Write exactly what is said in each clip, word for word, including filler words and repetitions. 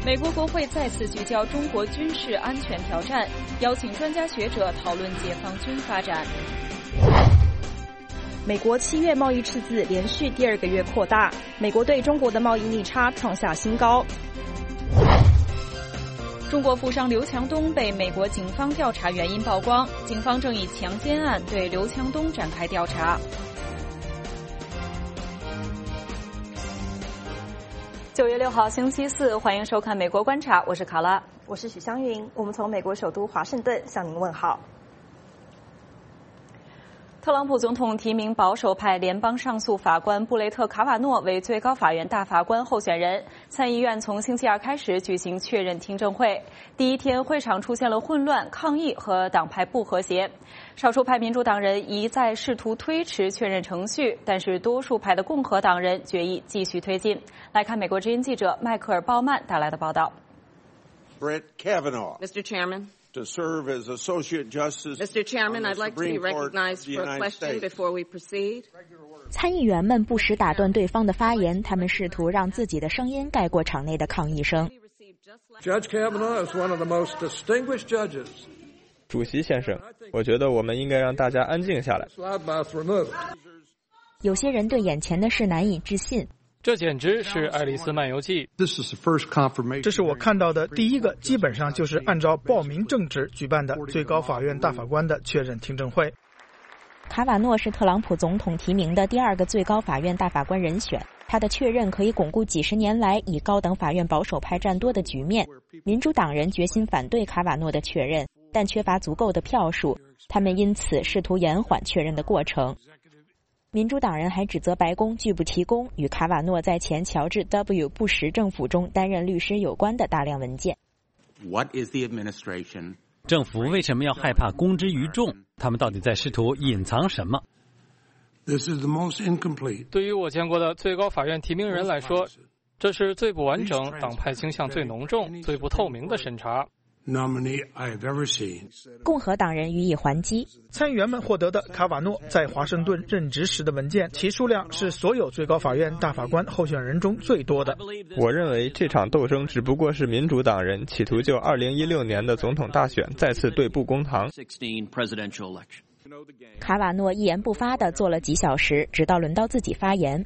美国国会再次聚焦中国军事安全挑战，邀请专家学者讨论解放军发展。 美国七月贸易赤字连续第二个月扩大，美国对中国的贸易逆差创下新高。 中国富商刘强东被美国警方调查原因曝光，警方正以强奸案对刘强东展开调查。九月六号星期四，欢迎收看美国观察，我是卡拉， 我是许湘云，我们从美国首都华盛顿向您问好。 特朗普总统提名保守派联邦上诉法官布雷特·卡瓦诺为最高法院大法官候选人。参议院从星期二开始举行确认听证会，第一天会场出现了混乱、抗议和党派不和谐。少数派民主党人一再试图推迟确认程序，但是多数派的共和党人决议继续推进。来看美国之音记者迈克尔·鲍曼带来的报道。 Brett Kavanaugh, Mister Chairman.To serve as Associate Justice. Mister Chairman, I'd like to be recognized for a question before we proceed. 参议员们不时打断对方的发言，他们试图让自己的声音盖过场内的抗议声。 Judge Kavanaugh is one of the most distinguished judges. 主席先生，我觉得我们应该让大家安静下来。 有些人对眼前的事难以置信。 这简直是爱丽丝漫游记。 这是我看到的第一个基本上就是按照报名正职举办的最高法院大法官的确认听证会。 卡瓦诺是特朗普总统提名的第二个最高法院大法官人选，他的确认可以巩固几十年来以高等法院保守派占多的局面。民主党人决心反对卡瓦诺的确认，但缺乏足够的票数，他们因此试图延缓确认的过程。民主党人还指责白宫拒不提供与卡瓦诺在前乔治 W 布什政府中担任律师有关的大量文件。 What is the administration? 政府为什么要害怕公之于众？他们到底在试图隐藏什么？ This is the most incomplete. 对于我见过的最高法院提名人来说，这是最不完整、党派倾向最浓重、最不透明的审查。 nominee I have ever seen. 共和党人予以还击。 参议员们获得的卡瓦诺在华盛顿任职时的文件，其数量是所有最高法院大法官候选人中最多的。 我认为这场斗争只不过是民主党人企图就二零一六年的总统大选再次对簿公堂。 卡瓦诺一言不发地坐了几小时，直到轮到自己发言。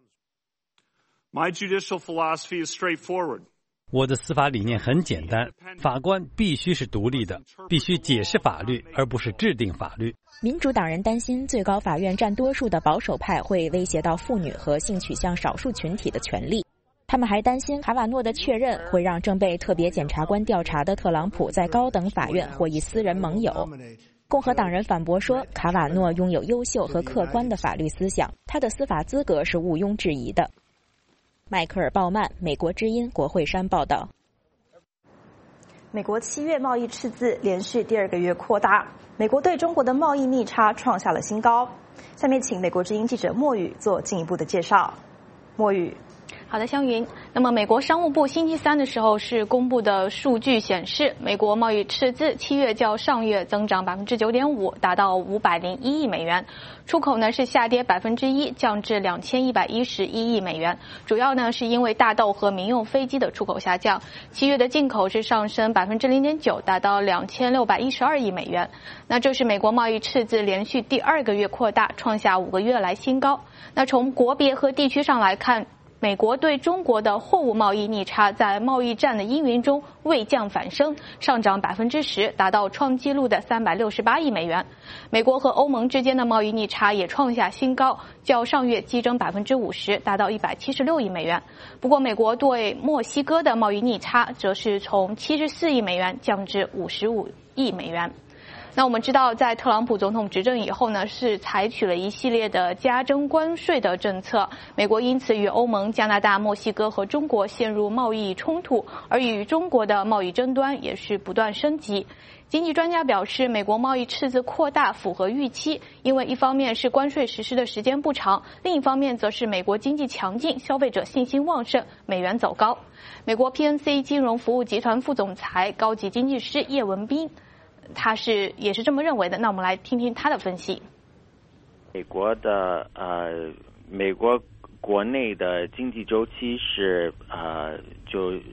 My judicial philosophy is straightforward. 我的司法理念很简单，法官必须是独立的，必须解释法律，而不是制定法律。 民主党人担心最高法院占多数的保守派会威胁到妇女和性取向少数群体的权利。他们还担心卡瓦诺的确认会让正被特别检察官调查的特朗普在高等法院获益私人盟友。共和党人反驳说，卡瓦诺拥有优秀和客观的法律思想，他的司法资格是毋庸置疑的。迈克尔·鲍曼，美国之音国会山报道。 美国七月贸易赤字连续第二个月扩大，美国对中国的贸易逆差创下了新高。下面请美国之音记者莫宇做进一步的介绍。莫宇。 好的，湘云。那么，美国商务部星期三的时候是公布的数据显示，美国贸易赤字七月较上月增长百分之九点五，达到五百零一亿美元。出口呢是下跌百分之一，降至两千一百一十一亿美元。主要呢是因为大豆和民用飞机的出口下降。七月的进口是上升百分之零点九，达到两千六百一十二亿美元。那这是美国贸易赤字连续第二个月扩大，创下五个月来新高。那从国别和地区上来看，美国对中国的货物贸易逆差在贸易战的阴云中未降反升，上涨百分之十，达到创纪录的三百六十八亿美元。美国和欧盟之间的贸易逆差也创下新高，较上月激增百分之五十，达到一百七十六亿美元。不过，美国对墨西哥的贸易逆差则是从七十四亿美元降至五十五亿美元。那我们知道，在特朗普总统执政以后呢，是采取了一系列的加征关税的政策，美国因此与欧盟、加拿大、墨西哥和中国陷入贸易冲突，而与中国的贸易争端也是不断升级。经济专家表示，美国贸易赤字扩大符合预期，因为一方面是关税实施的时间不长，另一方面则是美国经济强劲，消费者信心旺盛，美元走高。美国 P N C 金融服务集团副总裁、高级经济师叶文斌他是也是这么认为的，那我们来听听他的分析。 美国的呃，美国国内的经济周期是呃，就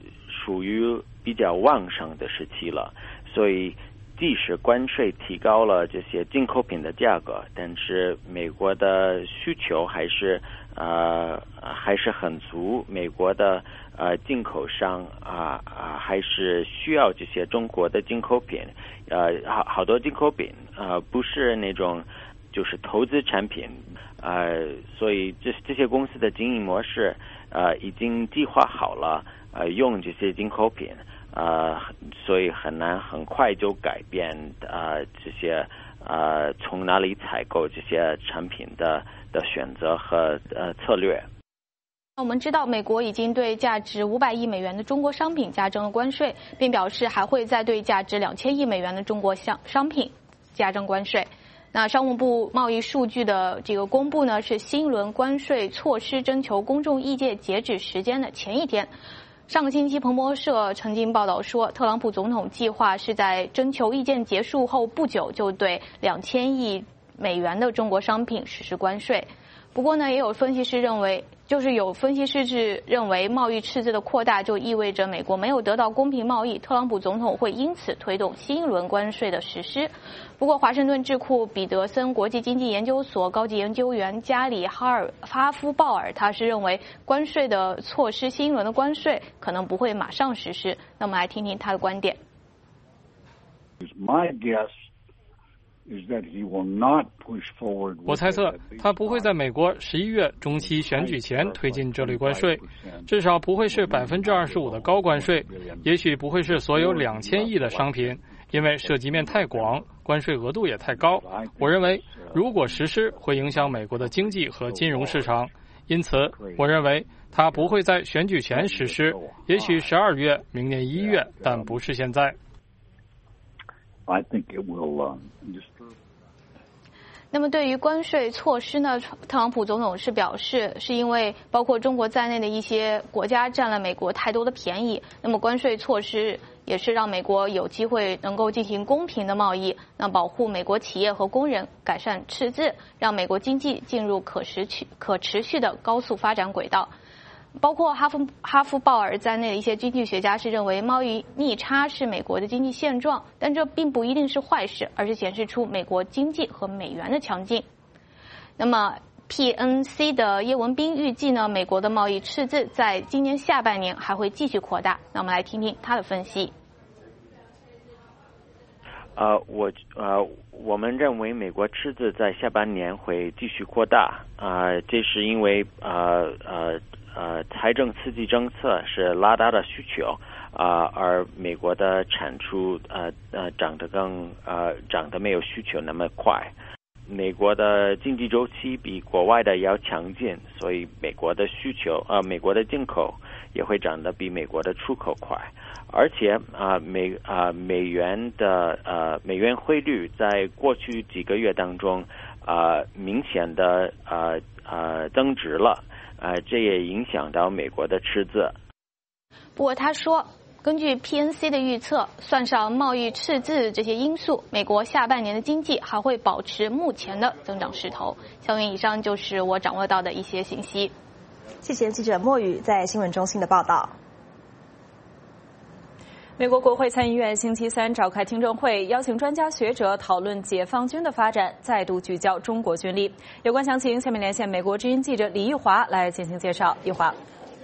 属于比较旺盛的时期了，所以即使关税提高了这些进口品的价格，但是美国的需求还是呃还是很足，美国的呃进口商啊啊、呃、还是需要这些中国的进口品，呃好好多进口品呃不是那种就是投资产品，呃所以这这些公司的经营模式呃已经计划好了呃用这些进口品。呃，所以很难很快就改变呃这些呃从哪里采购这些产品的的选择和呃策略。 我们知道，美国已经对价值五百亿美元的中国商品加征了关税，并表示还会再对价值两千亿美元的中国商商品加征关税。那商务部贸易数据的这个公布呢，是新一轮关税措施征求公众意见截止时间的前一天。上个星期，彭博社曾经报道说，特朗普总统计划是在征求意见结束后不久就对两千亿美元的中国商品实施关税。不过呢，也有分析师认为，就是有分析师是认为贸易赤字的扩大就意味着美国没有得到公平贸易，特朗普总统会因此推动新一轮关税的实施。不过，华盛顿智库彼得森国际经济研究所高级研究员加里哈尔哈夫鲍尔，他是认为关税的措施，新一轮的关税可能不会马上实施。那我们来听听他的观点。 My guess 我猜测他不会在美国十一月中期选举前推进这类关税，至少不会是百分之二十五的高关税，也许不会是所有两千亿的商品，因为涉及面太广，关税额度也太高。我认为如果实施会影响美国的经济和金融市场，因此我认为他不会在选举前实施，也许十二月、明年一月，但不是现在。 I think it will, uh, just... 那么对于关税措施呢，特朗普总统是表示，是因为包括中国在内的一些国家占了美国太多的便宜，那么关税措施也是让美国有机会能够进行公平的贸易，那保护美国企业和工人，改善赤字，让美国经济进入可持续可持续的高速发展轨道。包括哈夫哈夫鲍尔在内的一些经济学家是认为贸易逆差是美国的经济现状，但这并不一定是坏事，而是显示出美国经济和美元的强劲。那么 P N C 的叶文斌预计呢，美国的贸易赤字在今年下半年还会继续扩大。那我们来听听他的分析。 呃，我呃，我们认为美国赤字在下半年会继续扩大，啊、呃，这是因为呃呃。呃，财政刺激政策是拉大的需求，啊、呃，而美国的产出呃呃涨得更呃涨得没有需求那么快。美国的经济周期比国外的要强劲，所以美国的需求呃美国的进口也会涨得比美国的出口快。而且啊、呃、美啊、呃、美元的呃美元汇率在过去几个月当中啊、呃、明显的呃呃增值了。呃，这也影响到美国的赤字。 不过他说，根据 P N C 的预测，算上贸易赤字这些因素，美国下半年的经济还会保持目前的增长势头。小云，以上就是我掌握到的一些信息。 谢谢记者莫宇在新闻中心的报道。 美国国会参议院星期三召开听证会，邀请专家学者讨论解放军的发展，再度聚焦中国军力。有关详情，下面连线美国之音记者李玉华来进行介绍。玉华。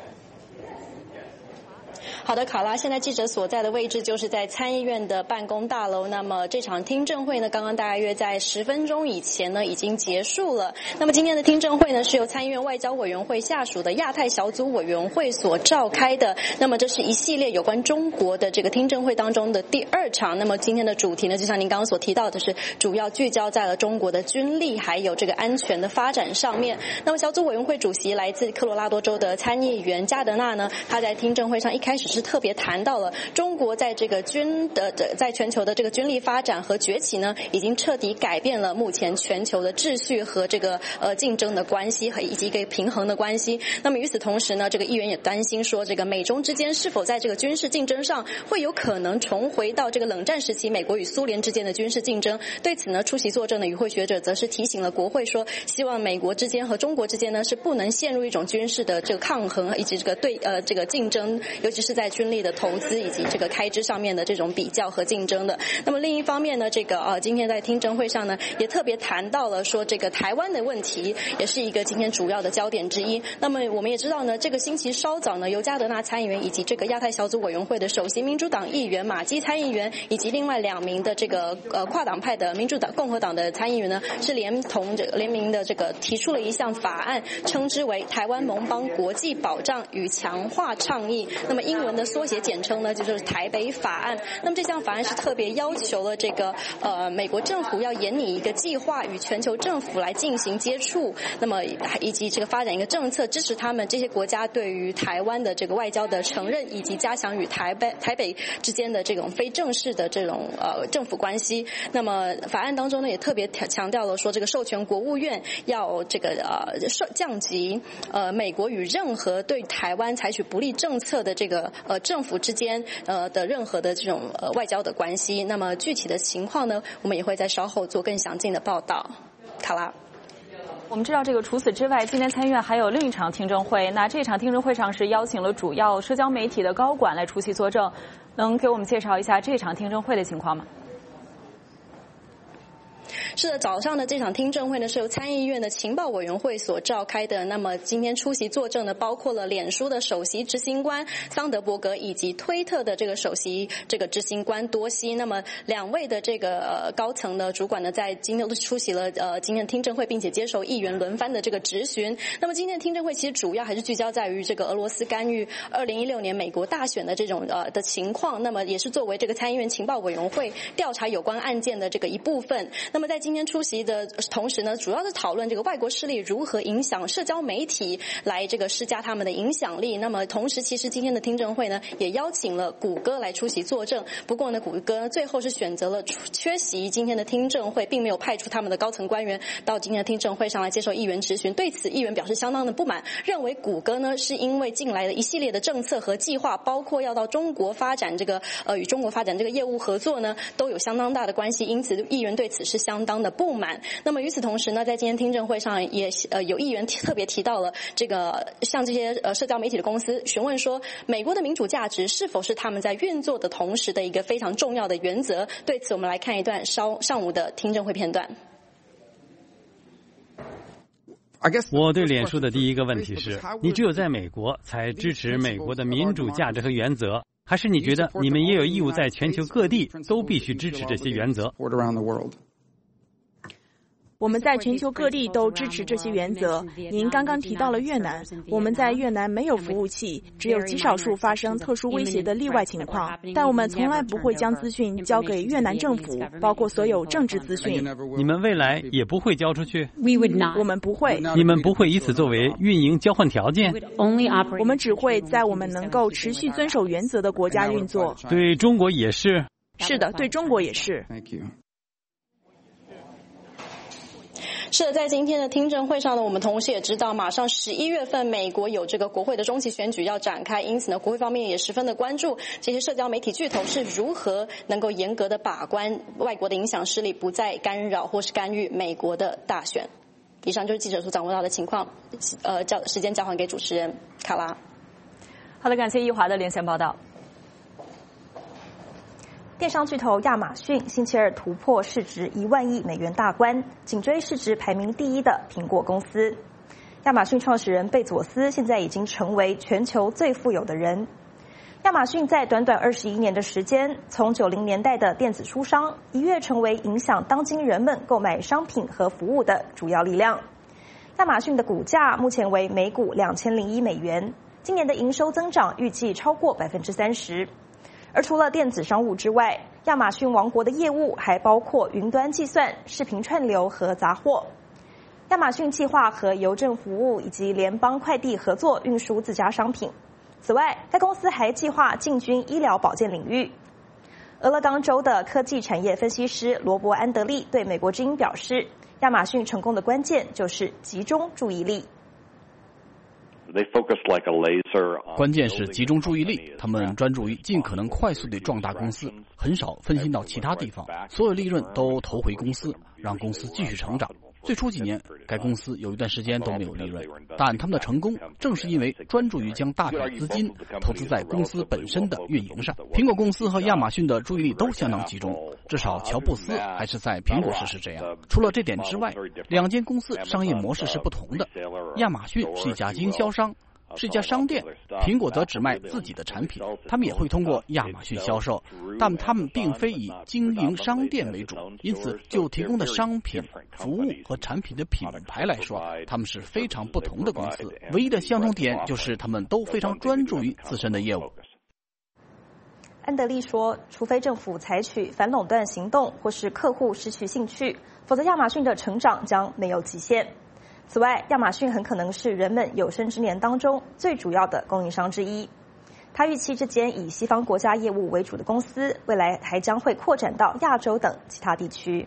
好的，卡拉，现在记者所在的位置就是在参议院的办公大楼。那么这场听证会呢，刚刚大约在十分钟以前呢已经结束了。那么今天的听证会呢，是由参议院外交委员会下属的亚太小组委员会所召开的。那么这是一系列有关中国的这个听证会当中的第二场。那么今天的主题呢，就像您刚刚所提到的是，主要聚焦在了中国的军力还有这个安全的发展上面。那么小组委员会主席来自科罗拉多州的参议员加德纳呢，他在听证会上一开始是特别谈到了中国在这个军的在全球的这个军力发展和崛起呢，已经彻底改变了目前全球的秩序和这个呃竞争的关系和以及一个平衡的关系。那么与此同时呢，这个议员也担心说，这个美中之间是否在这个军事竞争上会有可能重回到这个冷战时期美国与苏联之间的军事竞争。对此呢，出席作证的与会学者则是提醒了国会说，希望美国之间和中国之间呢是不能陷入一种军事的这个抗衡以及这个对呃这个竞争，尤其是在在军力的投资以及这个开支上面的这种比较和竞争的。那么另一方面呢，这个呃今天在听证会上呢，也特别谈到了说这个台湾的问题也是一个今天主要的焦点之一。那么我们也知道呢，这个星期稍早呢，尤加德纳参议员以及这个亚太小组委员会的首席民主党议员马基参议员以及另外两名的这个呃跨党派的民主党、共和党的参议员呢，是联同这个联名的这个提出了一项法案，称之为台湾盟邦国际保障与强化倡议。那么英文的缩写简称呢，就是台北法案。那么这项法案是特别要求了这个呃美国政府要研拟一个计划，与全球政府来进行接触，那么以及这个发展一个政策，支持他们这些国家对于台湾的这个外交的承认，以及加强与台北台北之间的这种非正式的这种呃政府关系。那么法案当中呢，也特别强调了说，这个授权国务院要这个呃降级呃美国与任何对台湾采取不利政策的这个呃政府之间呃的任何的这种呃外交的关系。那么具体的情况呢，我们也会在稍后做更详尽的报道。卡拉。 我们知道，这个除此之外，今天参议院还有另一场听证会。那这场听证会上是邀请了主要社交媒体的高管来出席作证，能给我们介绍一下这场听证会的情况吗？ 是的，早上的这场听证会呢是由参议院的情报委员会所召开的。那么今天出席作证的包括了脸书的首席执行官桑德伯格以及推特的这个首席这个执行官多西。那么两位的这个呃高层的主管呢，在今天都出席了呃今天的听证会，并且接受议员轮番的这个质询。那么今天的听证会其实主要还是聚焦在于这个俄罗斯干预二零一六年美国大选的这种呃的情况。那么也是作为这个参议院情报委员会调查有关案件的这个一部分。那么在今天出席的同时呢，主要是讨论这个外国势力如何影响社交媒体来这个施加他们的影响力。那么同时，其实今天的听证会呢，也邀请了谷歌来出席作证。不过呢，谷歌最后是选择了缺席今天的听证会，并没有派出他们的高层官员到今天的听证会上来接受议员质询。对此，议员表示相当的不满，认为谷歌呢是因为近来的一系列的政策和计划，包括要到中国发展这个呃与中国发展这个业务合作呢，都有相当大的关系，因此议员对此是相当的不满。那么与此同时呢，在今天听证会上也呃有议员特别提到了这个像这些呃社交媒体的公司，询问说美国的民主价值是否是他们在运作的同时的一个非常重要的原则。对此，我们来看一段稍上午的听证会片段。 我对脸书的第一个问题是，你只有在美国才支持美国的民主价值和原则，还是你觉得你们也有义务在全球各地都必须支持这些原则？ 我们在全球各地都支持这些原则。您刚刚提到了越南，我们在越南没有服务器，只有极少数发生特殊威胁的例外情况，但我们从来不会将资讯交给越南政府，包括所有政治资讯。 你们未来也不会交出去？ 我们不会。 你们不会以此作为运营交换条件？ 我们只会在我们能够持续遵守原则的国家运作。 对中国也是？ 是的，对中国也是。 是的，在今天的听证会上呢，我们同时也知道，马上十一月份美国有这个国会的中期选举要展开，因此呢，国会方面也十分的关注这些社交媒体巨头是如何能够严格的把关外国的影响势力不再干扰或是干预美国的大选。以上就是记者所掌握到的情况，呃，交时间交还给主持人卡拉。 好的，感谢易华的连线报道。 电商巨头亚马逊星期二突破市值一万亿美元大关，紧追市值排名第一的苹果公司。亚马逊创始人贝佐斯现在已经成为全球最富有的人。亚马逊在短短二十一年的时间，从九零年代的电子书商，一跃成为影响当今人们购买商品和服务的主要力量。亚马逊的股价目前为每股两千零一美元，今年的营收增长预计超过百分之三十。而除了电子商务之外，亚马逊王国的业务还包括云端计算、视频串流和杂货。亚马逊计划和邮政服务以及联邦快递合作运输自家商品。此外，该公司还计划进军医疗保健领域。俄勒冈州的科技产业分析师罗伯·安德利对美国之音表示，亚马逊成功的关键就是集中注意力。 关键是集中注意力，他们专注于尽可能快速地壮大公司，很少分心到其他地方，所有利润都投回公司，让公司继续成长。 最初几年，该公司有一段时间都没有利润，但他们的成功正是因为专注于将大笔资金投资在公司本身的运营上。苹果公司和亚马逊的注意力都相当集中，至少乔布斯还是在苹果时是这样。除了这点之外，两间公司商业模式是不同的。亚马逊是一家经销商，是一家商店，苹果则只卖自己的产品，他们也会通过亚马逊销售，但他们并非以经营商店为主，因此就提供的商品、服务和产品的品牌来说，他们是非常不同的公司。唯一的相同点就是他们都非常专注于自身的业务。 安德利说，除非政府采取反垄断行动或是客户失去兴趣，否则亚马逊的成长将没有极限。此外，亚马逊很可能是人们有生之年当中最主要的供应商之一。他预期这间以西方国家业务为主的公司，未来还将会扩展到亚洲等其他地区。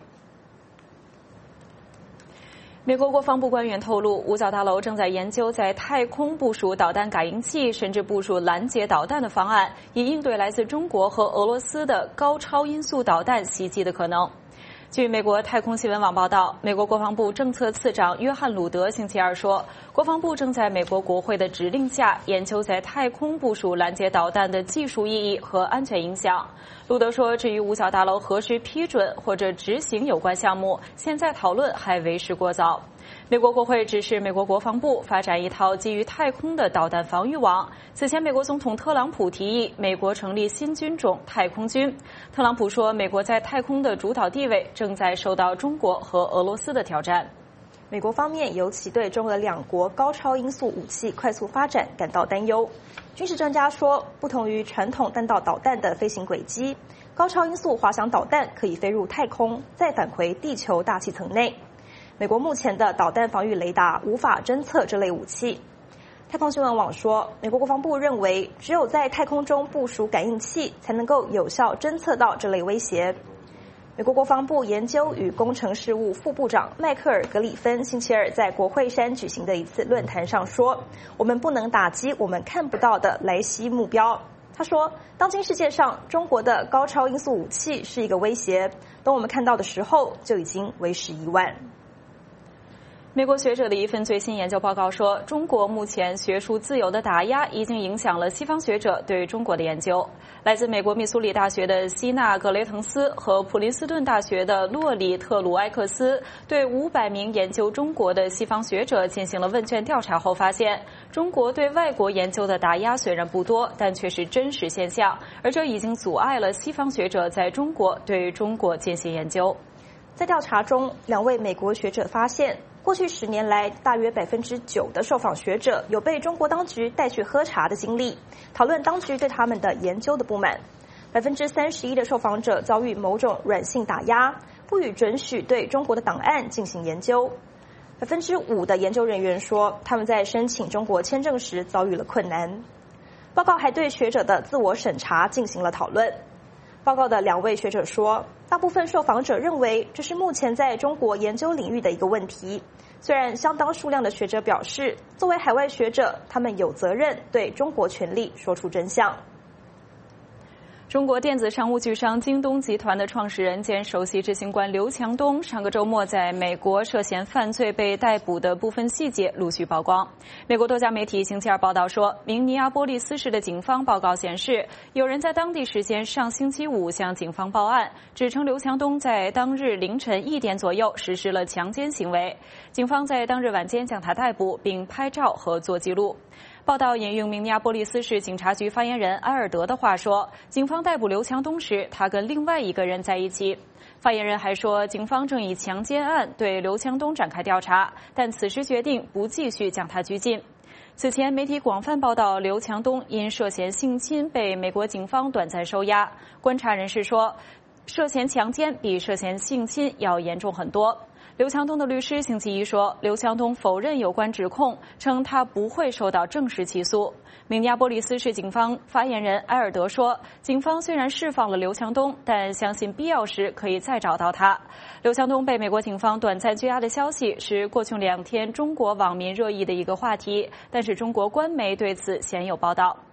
美国国防部官员透露，五角大楼正在研究在太空部署导弹感应器，甚至部署拦截导弹的方案，以应对来自中国和俄罗斯的高超音速导弹袭击的可能。据美国太空新闻网报道，美国国防部政策次长约翰·鲁德星期二说，国防部正在美国国会的指令下研究在太空部署拦截导弹的技术意义和安全影响。鲁德说，至于五角大楼何时批准或者执行有关项目，现在讨论还为时过早。美国国会指示美国国防部发展一套基于太空的导弹防御网。此前，美国总统特朗普提议美国成立新军种太空军。特朗普说，美国在太空的主导地位正在受到中国和俄罗斯的挑战。 美国方面尤其对中俄两国高超音速武器快速发展感到担忧。军事专家说，不同于传统弹道导弹的飞行轨迹，高超音速滑翔导弹可以飞入太空，再返回地球大气层内。美国目前的导弹防御雷达无法侦测这类武器。太空新闻网说，美国国防部认为，只有在太空中部署感应器，才能够有效侦测到这类威胁。美国国防部研究与工程事务副部长迈克尔·格里芬星期二在国会山举行的一次论坛上说，我们不能打击我们看不到的来袭目标。他说，当今世界上中国的高超音速武器是一个威胁，等我们看到的时候，就已经为时已晚。 美国学者的一份最新研究报告说，中国目前学术自由的打压已经影响了西方学者对中国的研究。来自美国密苏里大学的希纳·格雷滕斯和普林斯顿大学的洛里·特鲁埃克斯对五百名研究中国的西方学者进行了问卷调查后发现，中国对外国研究的打压虽然不多，但却是真实现象，而这已经阻碍了西方学者在中国对中国进行研究。 在调查中，两位美国学者发现，过去十年来，大约百分之九的受访学者有被中国当局带去喝茶的经历，讨论当局对他们的研究的不满。百分之三十一的受访者遭遇某种软性打压，不予准许对中国的档案进行研究。百分之五的研究人员说，他们在申请中国签证时遭遇了困难。报告还对学者的自我审查进行了讨论。报告的两位学者说，大部分受访者认为这是目前在中国研究领域的一个问题。虽然相当数量的学者表示，作为海外学者，他们有责任对中国权力说出真相。 中国电子商务巨商京东集团的创始人兼首席执行官刘强东上个周末在美国涉嫌犯罪被逮捕的部分细节陆续曝光。美国多家媒体星期二报道说，明尼阿波利斯市的警方报告显示，有人在当地时间上星期五向警方报案，指称刘强东在当日凌晨一点左右实施了强奸行为。警方在当日晚间将他逮捕，并拍照和做记录。报道引用明尼阿波利斯市警察局发言人埃尔德的话说，警方逮捕刘强东时，他跟另外一个人在一起。发言人还说，警方正以强奸案对刘强东展开调查，但此时决定不继续将他拘禁。此前，媒体广泛报道刘强东因涉嫌性侵被美国警方短暂收押。观察人士说，涉嫌强奸比涉嫌性侵要严重很多。刘强东的律师星期一说，刘强东否认有关指控，称他不会受到正式起诉。明尼阿波利斯市警方发言人埃尔德说，警方虽然释放了刘强东，但相信必要时可以再找到他。刘强东被美国警方短暂拘押的消息是过去两天中国网民热议的一个话题，但是中国官媒对此鲜有报道。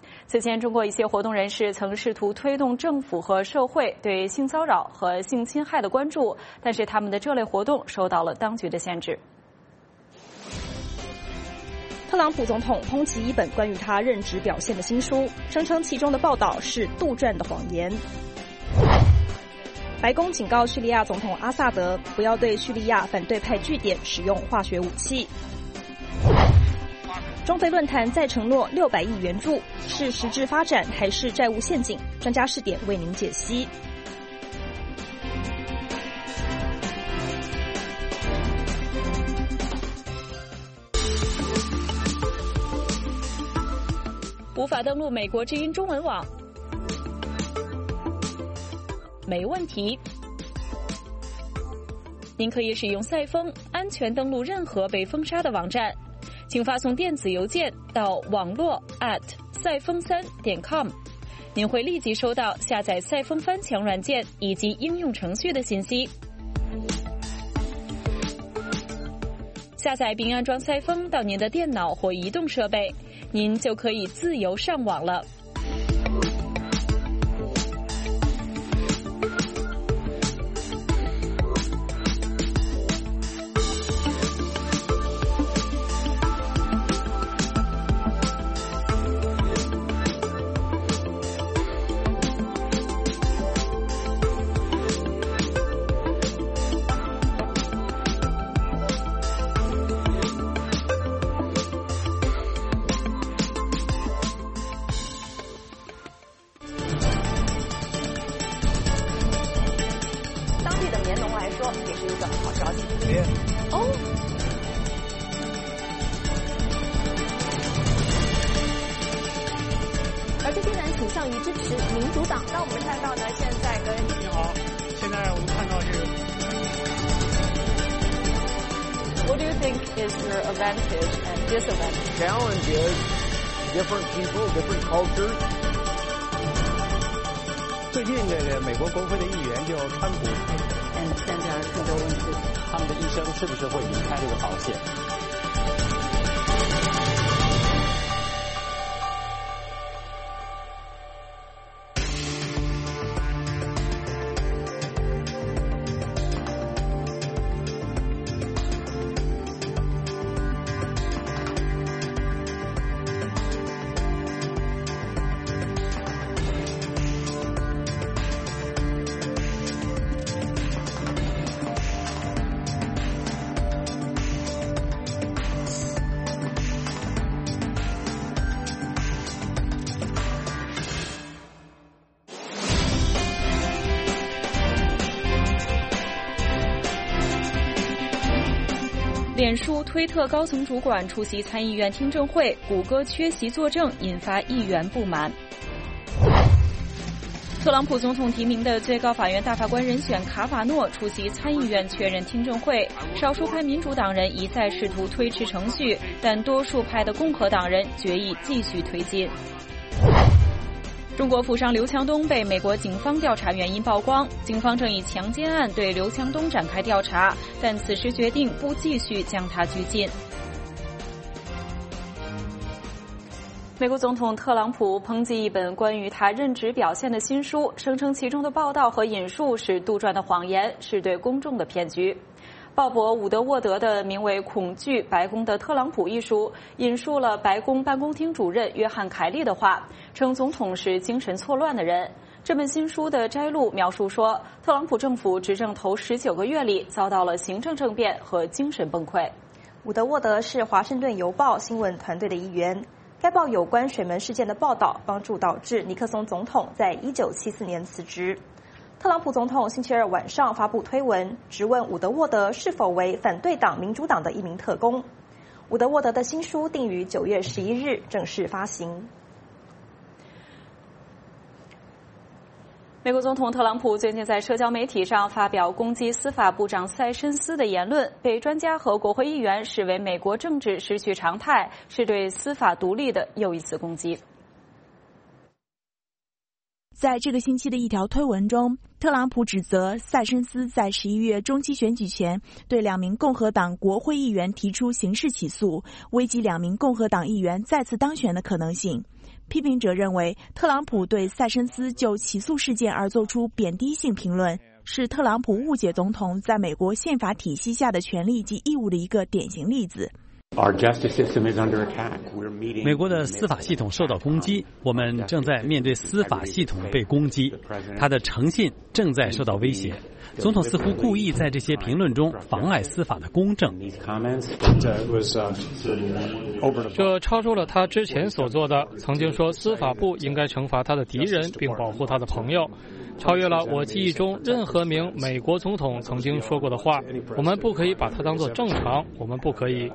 此前，中国一些活动人士曾试图推动政府和社会对性骚扰和性侵害的关注，但是他们的这类活动受到了当局的限制。 特朗普总统抨击一本关于他任职表现的新书，声称其中的报道是杜撰的谎言。白宫警告叙利亚总统阿萨德不要对叙利亚反对派据点使用化学武器。中非论坛再承诺六百亿援助，是实质发展还是债务陷阱？专家试点为您解析。 无法登录美国之音中文网？没问题，您可以使用赛风安全登录任何被封杀的网站。请发送电子邮件到网络 at 赛风三点 com， 您会立即收到下载赛风翻墙软件以及应用程序的信息。下载并安装赛风到您的电脑或移动设备，您就可以自由上网了。 而这些人倾向于支持民主党。那我们看到呢，现在跟你好，现在我们看到这个。 What do you think is your advantage and disadvantage? Challenge is different people, different cultures. 最近这个美国国会的议员就川普， 嗯，现在更多问题，他们的一生是不是会离开这个保险？ 脸书、推特高层主管出席参议院听证会，谷歌缺席作证，引发议员不满。特朗普总统提名的最高法院大法官人选卡瓦诺出席参议院确认听证会，少数派民主党人一再试图推迟程序，但多数派的共和党人决议继续推进。中国富商刘强东被美国警方调查原因曝光，警方正以强奸案对刘强东展开调查，但此时决定不继续将他拘禁。美国总统特朗普抨击一本关于他任职表现的新书，声称其中的报道和引述是杜撰的谎言，是对公众的骗局。鲍勃·伍德沃德的名为《恐惧白宫的特朗普》一书，引述了白宫办公厅主任约翰·凯利的话，称总统是精神错乱的人。这本新书的摘录描述说，特朗普政府执政头十九个月里遭到了行政政变和精神崩溃。 伍德沃德是华盛顿邮报新闻团队的一员，该报有关水门事件的报道帮助导致尼克松总统在一九七四年辞职。特朗普总统星期二晚上发布推文，质问伍德沃德是否为反对党民主党的一名特工。伍德沃德的新书定于九月十一日正式发行。 美国总统特朗普最近在社交媒体上发表攻击司法部长塞申斯的言论，被专家和国会议员视为美国政治失去常态，是对司法独立的又一次攻击。 在这个星期的一条推文中，特朗普指责塞申斯在十一月中期选举前对两名共和党国会议员提出刑事起诉，危及两名共和党议员再次当选的可能性， 批评者认为，特朗普对塞申斯就起诉事件而做出贬低性评论，是特朗普误解总统在美国宪法体系下的权利及义务的一个典型例子。 美国的司法系统受到攻击，我们正在面对司法系统被攻击，它的诚信正在受到威胁。总统似乎故意在这些评论中妨碍司法的公正。 这超出了他之前所做的，曾经说司法部应该惩罚他的敌人并保护他的朋友，超越了我记忆中任何名美国总统曾经说过的话。我们不可以把它当作正常，我们不可以。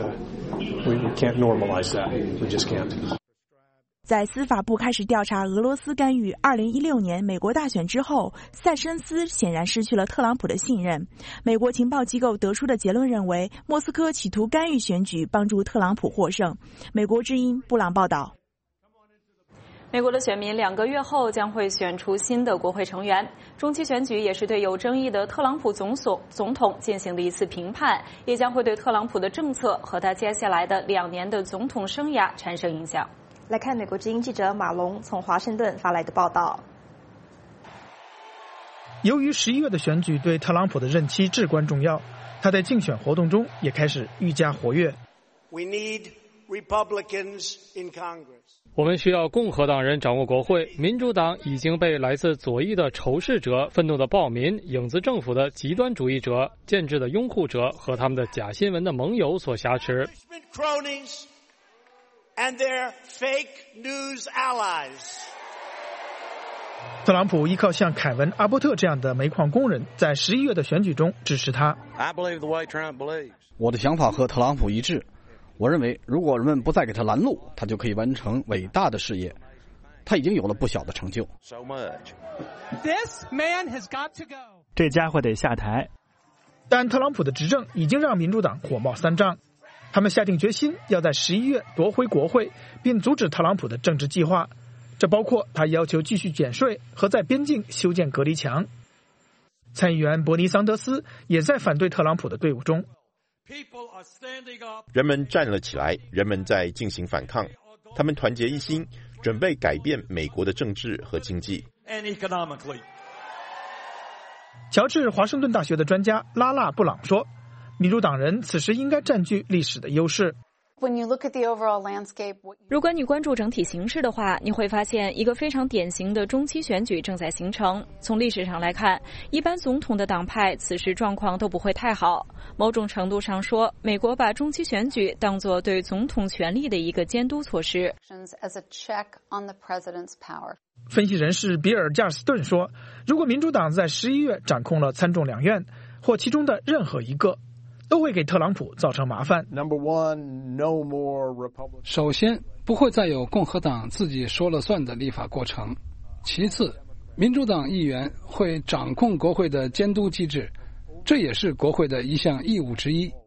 在司法部开始调查俄罗斯干预二零一六年美国大选之后，塞申斯显然失去了特朗普的信任。美国情报机构得出的结论认为，莫斯科企图干预选举，帮助特朗普获胜。美国之音布朗报道。 美国的选民两个月后将会选出新的国会成员，中期选举也是对有争议的特朗普总统总统进行的一次评判，也将会对特朗普的政策和他接下来的两年的总统生涯产生影响。 来看美国之音记者马龙从华盛顿发来的报道。 由于十一月的选举对特朗普的任期至关重要，他在竞选活动中也开始愈加活跃。 We need Republicans in Congress. 我们需要共和党人掌握国会，民主党已经被来自左翼的仇视者、愤怒的暴民、影子政府的极端主义者、建制的拥护者和他们的假新闻的盟友所挟持。 And their fake news allies. 特朗普依靠像凯文·阿伯特这样的煤矿工人，在十一月的选举中支持他。 I believe the way Trump believes. 我的想法和特朗普一致。我认为，如果人们不再给他拦路，他就可以完成伟大的事业。他已经有了不小的成就。 So much. This man has got to go. 这家伙得下台。 但特朗普的执政已经让民主党火冒三丈。他们下定决心要在十一月夺回国会，并阻止特朗普的政治计划，这包括他要求继续减税和在边境修建隔离墙。参议员伯尼·桑德斯也在反对特朗普的队伍中。 人们站了起来，人们在进行反抗，他们团结一心，准备改变美国的政治和经济。 乔治华盛顿大学的专家拉拉·布朗说，民主党人此时应该占据历史的优势。 如果你关注整体形势的话，你会发现一个非常典型的中期选举正在形成。从历史上来看，一般总统的党派此时状况都不会太好。某种程度上说，美国把中期选举当作对总统权力的一个监督措施。 分析人士比尔·加尔斯顿说，如果民主党在十一月掌控了参众两院或其中的任何一个，都会给特朗普造成麻烦。 首先，不会再有共和党自己说了算的立法过程。其次，民主党议员会掌控国会的监督机制，这也是国会的一项义务之一。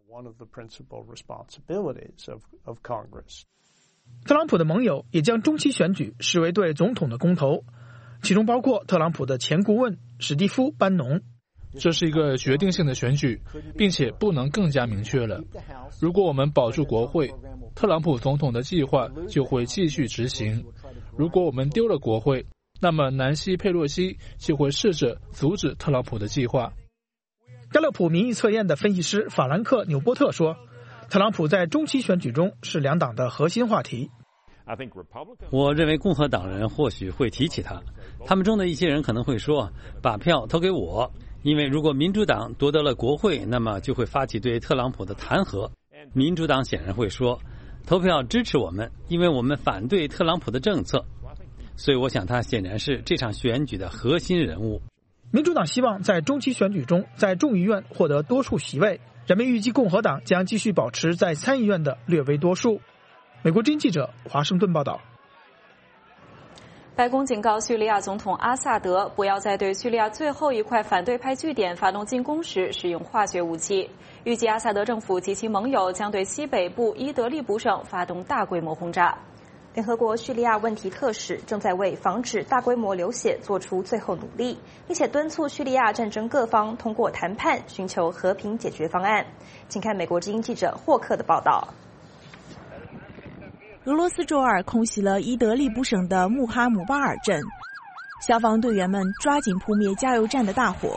特朗普的盟友也将中期选举视为对总统的公投，其中包括特朗普的前顾问史蒂夫·班农。 这是一个决定性的选举，并且不能更加明确了。如果我们保住国会，特朗普总统的计划就会继续执行；如果我们丢了国会，那么南希·佩洛西就会试着阻止特朗普的计划。 盖勒普民意测验的分析师法兰克·纽波特说，特朗普在中期选举中是两党的核心话题。 我认为共和党人或许会提起他，他们中的一些人可能会说，把票投给我。因为如果民主党夺得了国会，那么就会发起对特朗普的弹劾。民主党显然会说，投票支持我们，因为我们反对特朗普的政策。所以我想他显然是这场选举的核心人物。 民主党希望在中期选举中在众议院获得多数席位，人们预计共和党将继续保持在参议院的略微多数。美国之音记者华盛顿报道。 白宫警告叙利亚总统阿萨德不要在对叙利亚最后一块反对派据点发动进攻时使用化学武器。预计阿萨德政府及其盟友将对西北部伊德利卜省发动大规模轰炸。 联合国叙利亚问题特使正在为防止大规模流血做出最后努力，并且敦促叙利亚战争各方通过谈判寻求和平解决方案。请看美国之音记者霍克的报道。 俄罗斯周二空袭了伊德利卜省的穆哈姆巴尔镇，消防队员们抓紧扑灭加油站的大火。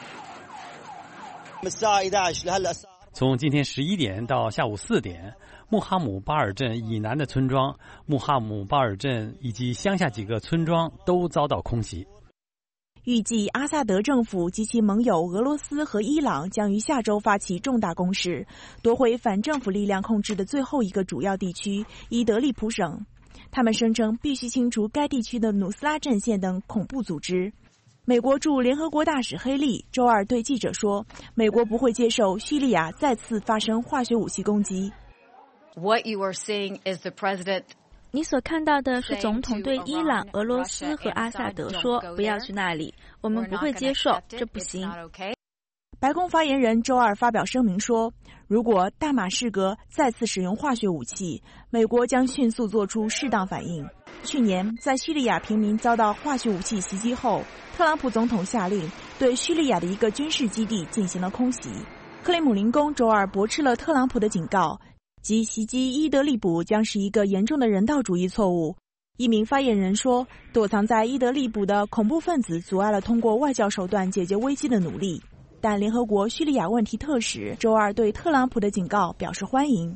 从今天十一点到下午四点，穆哈姆巴尔镇以南的村庄、穆哈姆巴尔镇以及乡下几个村庄都遭到空袭。 预计阿萨德政府及其盟友俄罗斯和伊朗将于下周发起重大攻势，夺回反政府力量控制的最后一个主要地区伊德利卜省。他们声称必须清除该地区的努斯拉阵线等恐怖组织。美国驻联合国大使黑利周二对记者说，美国不会接受叙利亚再次发生化学武器攻击。 What you are seeing is the president 你所看到的是总统对伊朗、俄罗斯和阿萨德说不要去那里，我们不会接受，这不行。 白宫发言人周二发表声明说，如果大马士革再次使用化学武器，美国将迅速做出适当反应。去年在叙利亚平民遭到化学武器袭击后，特朗普总统下令对叙利亚的一个军事基地进行了空袭。克里姆林宫周二驳斥了特朗普的警告，即袭击伊德利卜将是一个严重的人道主义错误。一名发言人说，躲藏在伊德利卜的恐怖分子阻碍了通过外交手段解决危机的努力。但联合国叙利亚问题特使周二对特朗普的警告表示欢迎。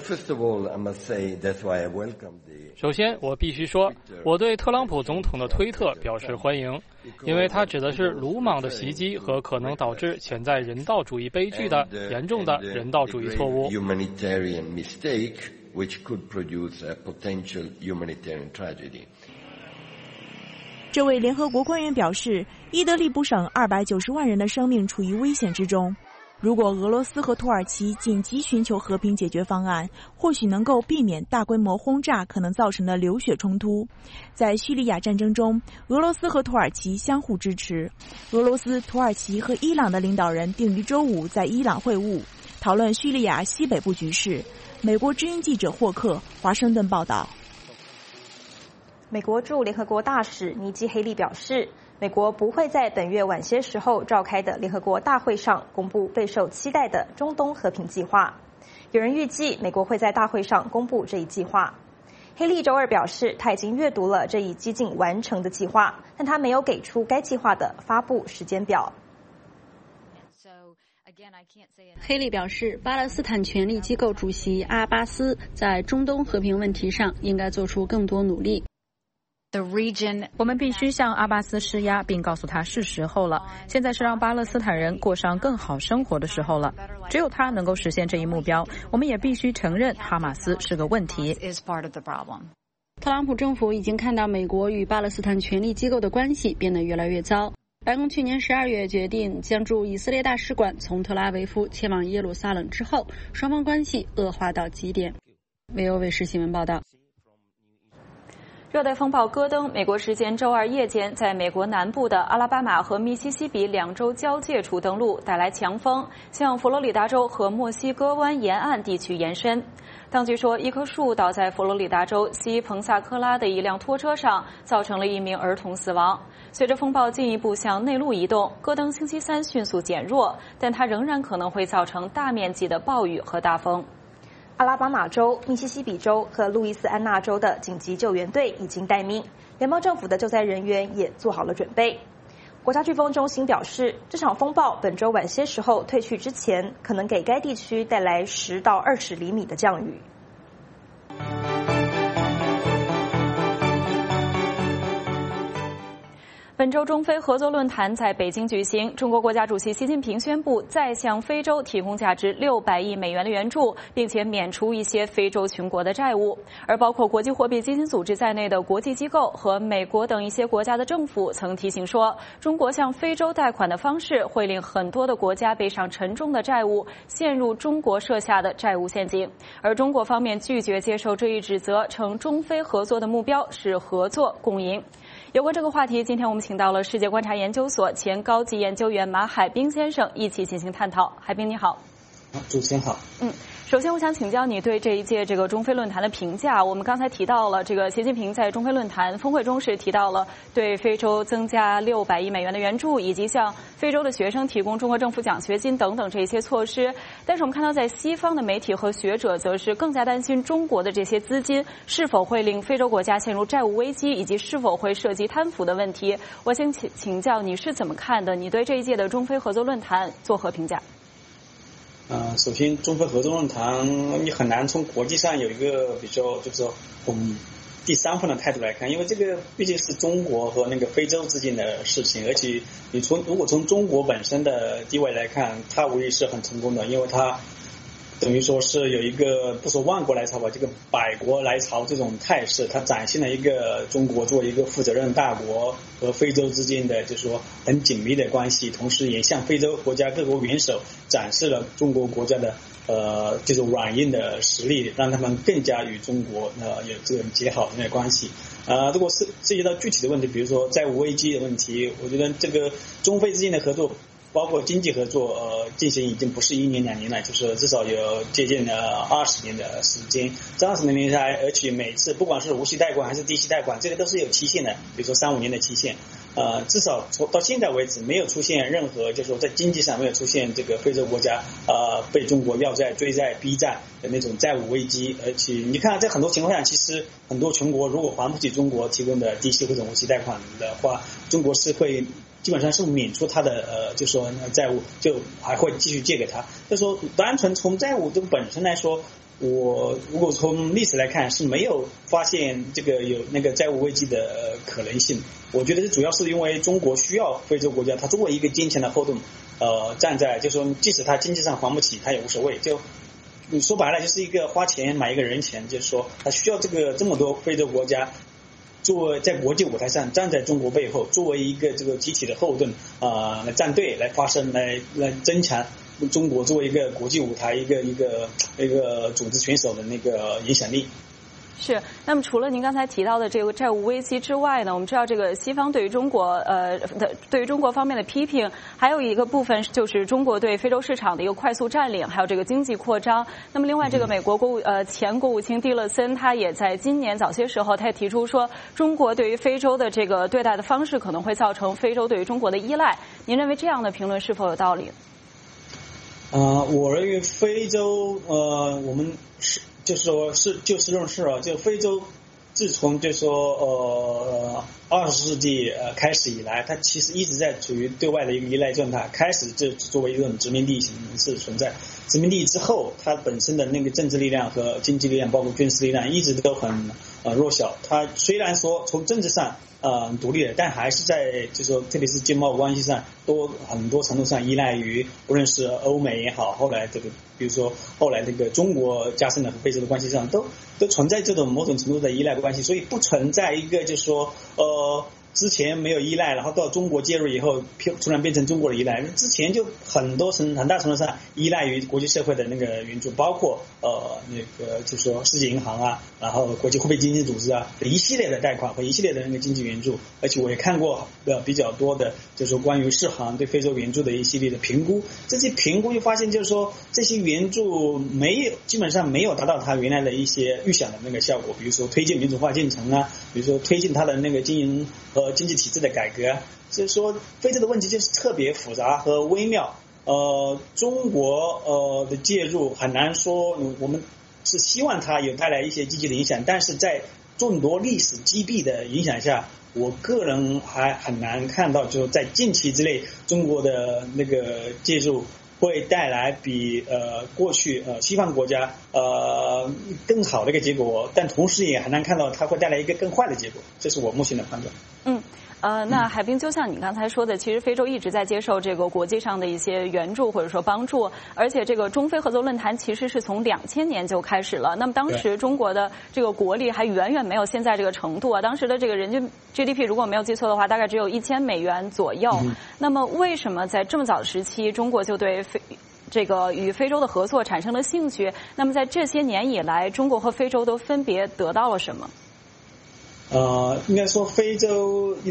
首先，我必须说，我对特朗普总统的推特表示欢迎，因为他指的是鲁莽的袭击和可能导致潜在人道主义悲剧的严重的人道主义错误。 这位联合国官员表示，伊德利卜省二百九十万人的生命处于危险之中。如果俄罗斯和土耳其紧急寻求和平解决方案，或许能够避免大规模轰炸可能造成的流血冲突。在叙利亚战争中，俄罗斯和土耳其相互支持。俄罗斯、土耳其和伊朗的领导人定于周五在伊朗会晤，讨论叙利亚西北部局势。美国之音记者霍克，华盛顿报道。 美国驻联合国大使尼基·黑利表示，美国不会在本月晚些时候召开的联合国大会上公布备受期待的中东和平计划。有人预计美国会在大会上公布这一计划。黑利周二表示，他已经阅读了这一接近完成的计划，但他没有给出该计划的发布时间表。 黑利表示，巴勒斯坦权力机构主席阿巴斯在中东和平问题上应该做出更多努力。 我们必须向阿巴斯施压，并告诉他是时候了。现在是让巴勒斯坦人过上更好生活的时候了。只有他能够实现这一目标。我们也必须承认，哈马斯是个问题。 特朗普政府已经看到美国与巴勒斯坦权力机构的关系变得越来越糟。白宫去年十二月决定将驻以色列大使馆从特拉维夫迁往耶路撒冷之后，双方关系恶化到极点。V O 卫视新闻报道。 热带风暴戈登，美国时间周二夜间在美国南部的阿拉巴马和密西西比两州交界处登陆，带来强风，向佛罗里达州和墨西哥湾沿岸地区延伸。当局说，一棵树倒在佛罗里达州西彭萨科拉的一辆拖车上，造成了一名儿童死亡。随着风暴进一步向内陆移动，戈登星期三迅速减弱，但它仍然可能会造成大面积的暴雨和大风。 阿拉巴马州、密西西比州和路易斯安那州的紧急救援队已经待命，联邦政府的救灾人员也做好了准备。国家飓风中心表示，这场风暴本周晚些时候退去之前，可能给该地区带来十到二十厘米的降雨。 本周中非合作论坛在北京举行，中国国家主席习近平宣布再向非洲提供价值六百亿美元的援助，并且免除一些非洲穷国的债务。而包括国际货币基金组织在内的国际机构和美国等一些国家的政府曾提醒说，中国向非洲贷款的方式会令很多的国家背上沉重的债务，陷入中国设下的债务陷阱。而中国方面拒绝接受这一指责，称中非合作的目标是合作共赢。有关这个话题，今天我们请到了世界观察研究所前高级研究员马海兵先生一起进行探讨。海兵你好。 主持人好。 嗯。首先，我想请教你对这一届这个中非论坛的评价。我们刚才提到了，这个习近平在中非论坛峰会中是提到了对非洲增加六百亿美元的援助，以及向非洲的学生提供中国政府奖学金等等这些措施。但是我们看到，在西方的媒体和学者则是更加担心中国的这些资金是否会令非洲国家陷入债务危机，以及是否会涉及贪腐的问题。我想请请教你是怎么看的？你对这一届的中非合作论坛作何评价？ 呃，首先，中非合作论坛你很难从国际上有一个比较，就是说从第三方的态度来看，因为这个毕竟是中国和那个非洲之间的事情，而且你从如果从中国本身的地位来看，它无疑是很成功的，因为它等于说是有一个不说万国来朝吧，这个百国来朝这种态势，它展现了一个中国作为一个负责任大国和非洲之间的就是说很紧密的关系，同时也向非洲国家各国元首展示了中国国家的呃这种软硬的实力，让他们更加与中国呃有这种结好的那个关系。呃，如果是涉及到具体的问题，比如说债务危机的问题，我觉得这个中非之间的合作，包括经济合作，呃，进行已经不是一年两年了，就是至少有接近了二十年的时间。这二十年来，而且每次不管是无息贷款还是低息贷款，这个都是有期限的，比如说三五年的期限。呃，至少从到现在为止，没有出现任何，就是说在经济上没有出现这个非洲国家呃被中国要债、追债、逼债的那种债务危机。而且你看，在很多情况下，其实很多穷国如果还不起中国提供的低息或者无息贷款的话，中国是会基本上是免除他的呃，就说债务，就还会继续借给他。就说单纯从债务这个本身来说，我如果从历史来看是没有发现这个有那个债务危机的可能性。我觉得这主要是因为中国需要非洲国家，它作为一个坚强的后盾，呃，站在就说即使它经济上还不起，它也无所谓。就你说白了就是一个花钱买一个人钱，就是说它需要这个这么多非洲国家作为在国际舞台上站在中国背后，作为一个这个集体的后盾啊、呃，来站队来发声，来来增强中国作为一个国际舞台一个一个一个组织选手的那个影响力。 是，那么除了您刚才提到的这个债务危机之外呢，我们知道这个西方对于中国呃的对于中国方面的批评，还有一个部分就是中国对非洲市场的一个快速占领，还有这个经济扩张。那么另外，这个美国国务呃前国务卿蒂勒森他也在今年早些时候，他也提出说，中国对于非洲的这个对待的方式可能会造成非洲对于中国的依赖。您认为这样的评论是否有道理？ 呃，我认为非洲呃，我们是。就是说是就事论事啊，就非洲自从就说呃二十世纪呃开始以来，它其实一直在处于对外的一个依赖状态。开始就作为一种殖民地形式存在，殖民地之后，它本身的那个政治力量和经济力量，包括军事力量，一直都很呃弱小。它虽然说从政治上呃独立了，但还是在就是说特别是经贸关系上，都很多程度上依赖于无论是欧美也好，后来这个比如说后来这个中国加深了和非洲的关系上，都都存在这种某种程度的依赖关系，所以不存在一个就是说呃之前没有依赖，然后到中国介入以后突然变成中国的依赖。之前就很多程很大程度上依赖于国际社会的那个援助，包括呃那个就是说世界银行啊，然后国际货币基金组织啊，一系列的贷款和一系列的那个经济援助。而且我也看过的比较多的就是说关于世行对非洲援助的一系列的评估，这些评估就发现就是说这些援助没有基本上没有达到它原来的一些预想的那个效果，比如说推进民主化进程啊，比如说推进它的那个经营和经济体制的改革。所以说非洲的问题就是特别复杂和微妙，呃，中国呃的介入很难说，我们是希望它有带来一些积极的影响，但是在众多历史积弊的影响下，我个人还很难看到，就在近期之内，中国的那个介入会带来比呃过去呃西方国家呃更好的一个结果，但同时也很难看到它会带来一个更坏的结果，这是我目前的判断。 嗯。呃，那海滨就像你刚才说的，其实非洲一直在接受这个国际上的一些援助或者说帮助，而且这个中非合作论坛其实是从两千年就开始了。那么当时中国的这个国力还远远没有现在这个程度啊，当时的这个人均 G D P 如果没有记错的话，大概只有一千美元左右。嗯、那么为什么在这么早的时期，中国就对非这个与非洲的合作产生了兴趣？那么在这些年以来，中国和非洲都分别得到了什么？ 呃，应该说非洲因为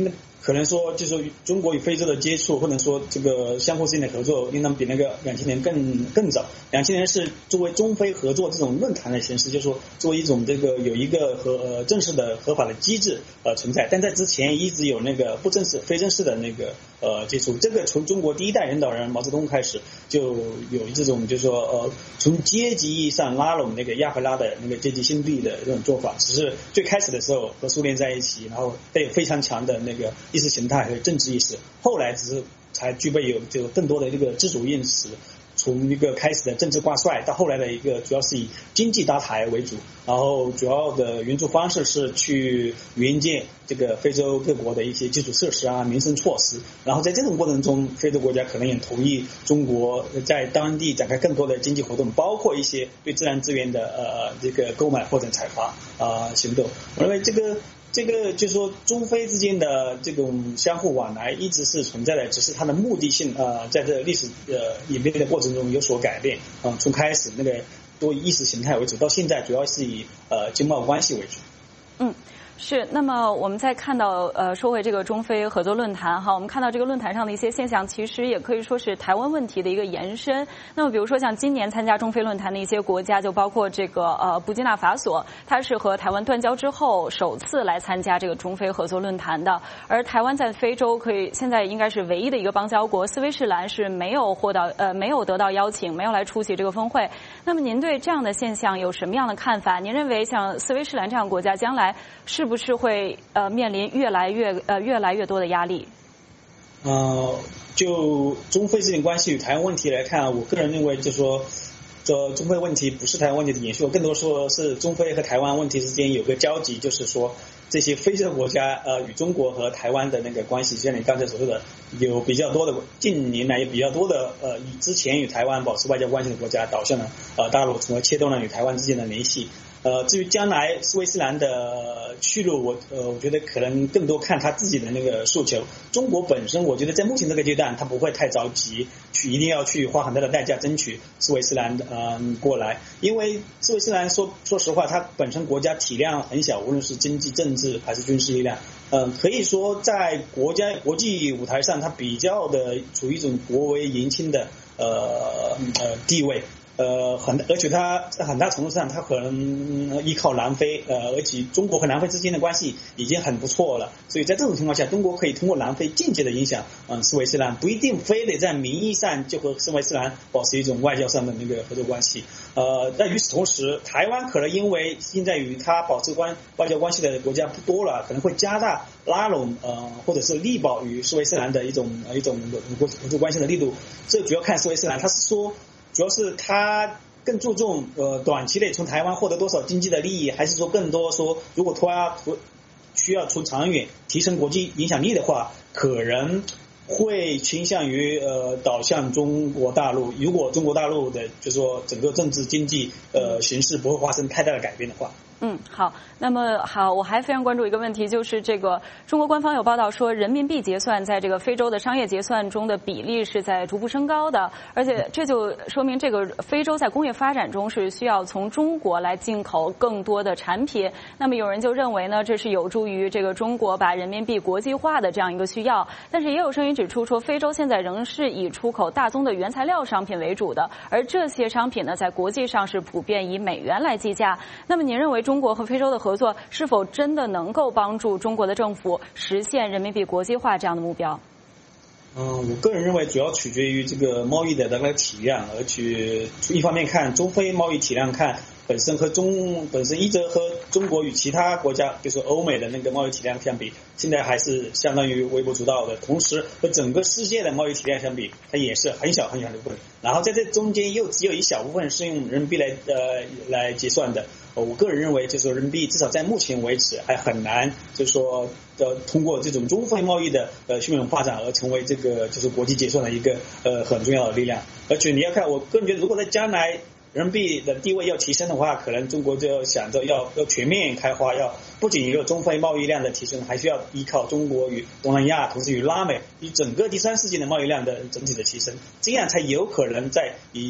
可能说就是说中国与非洲的接触，或者说这个相互之间的合作，应当比那个两千年更更早。两千年是作为中非合作这种论坛的形式，就是说作为一种这个有一个和、呃、正式的合法的机制呃存在，但在之前一直有那个不正式、非正式的那个呃接触。这个从中国第一代领导人毛泽东开始就有这种就是说呃从阶级意义上拉拢那个亚非拉的那个阶级兄弟的这种做法，只是最开始的时候和苏联在一起，然后带有非常强的那个意识形态和政治意识，后来只是才具备有就更多的这个自主意识。从一个开始的政治挂帅，到后来的一个主要是以经济搭台为主，然后主要的援助方式是去援建这个非洲各国的一些基础设施啊、民生措施。然后在这种过程中，非洲国家可能也同意中国在当地展开更多的经济活动，包括一些对自然资源的呃这个购买或者采伐啊、呃、行动。我认为这个。这个就是说，中非之间的这种相互往来一直是存在的，只是它的目的性呃，在这历史呃演变的过程中有所改变啊、呃。从开始那个多以意识形态为主，到现在主要是以呃经贸关系为主。 嗯。是，那么我们再看到，呃，说回这个中非合作论坛哈，我们看到这个论坛上的一些现象，其实也可以说是台湾问题的一个延伸。那么，比如说像今年参加中非论坛的一些国家，就包括这个呃布基纳法索，它是和台湾断交之后首次来参加这个中非合作论坛的。而台湾在非洲可以现在应该是唯一的一个邦交国，斯威士兰是没有获到呃没有得到邀请，没有来出席这个峰会。那么您对这样的现象有什么样的看法？您认为像斯威士兰这样的国家将来是不是会呃面临越来越呃越来越多的压力？ 呃，就中非之间关系与台湾问题来看，我个人认为就是说，这中非问题不是台湾问题的延续，更多说是中非和台湾问题之间有个交集，就是说这些非洲国家呃与中国和台湾的那个关系，就像你刚才所说的，有比较多的近年来有比较多的呃以之前与台湾保持外交关系的国家导向了呃大陆，从而切断了与台湾之间的联系。呃，至于将来斯威士兰的去路，我呃，我觉得可能更多看他自己的那个诉求。中国本身，我觉得在目前这个阶段，他不会太着急去一定要去花很大的代价争取斯威士兰呃过来，因为斯威士兰说说实话，它本身国家体量很小，无论是经济、政治还是军事力量，嗯、呃，可以说在国家国际舞台上，它比较的处于一种国为言轻的呃呃地位。呃，很，而且它在很大程度上，它可能依靠南非，呃，而且中国和南非之间的关系已经很不错了，所以在这种情况下，中国可以通过南非间接的影响，嗯，斯威士兰，不一定非得在名义上就和斯威士兰保持一种外交上的那个合作关系。呃，但与此同时，台湾可能因为现在与它保持关外交关系的国家不多了，可能会加大拉拢呃或者是力保与斯威士兰的一种一种合作关系的力度。这主要看斯威士兰，他是说。主要是他更注重呃短期内从台湾获得多少经济的利益，还是说更多说如果他需要从长远提升国际影响力的话，可能会倾向于呃导向中国大陆。如果中国大陆的就是说整个政治经济呃形势不会发生太大的改变的话。 嗯，好，那么好，我还非常关注一个问题，就是这个中国官方有报道说，人民币结算在这个非洲的商业结算中的比例是在逐步升高的，而且这就说明这个非洲在工业发展中是需要从中国来进口更多的产品。那么有人就认为呢，这是有助于这个中国把人民币国际化的这样一个需要。但是也有声音指出说，非洲现在仍是以出口大宗的原材料商品为主的，而这些商品呢，在国际上是普遍以美元来计价。那么您认为中国和非洲的合作是否真的能够帮助中国的政府实现人民币国际化这样的目标？ 嗯，我个人认为主要取决于这个贸易的那个体量，而且一方面看中非贸易体量看本身和中本身一直和中国与其他国家，比如说欧美的那个贸易体量相比，现在还是相当于微不足道的。同时和整个世界的贸易体量相比，它也是很小很小的部分。然后在这中间又只有一小部分是用人民币来呃来结算的。我个人认为，就是说人民币至少在目前为止还很难，就是说呃通过这种中非贸易的呃迅猛发展而成为这个就是国际结算的一个呃很重要的力量。而且你要看，我个人觉得，如果在将来人民币的地位要提升的话，可能中国就要想着要要全面开花，要不仅有中非贸易量的提升，还需要依靠中国与东南亚，同时与拉美与整个第三世界的贸易量的整体的提升，这样才有可能在以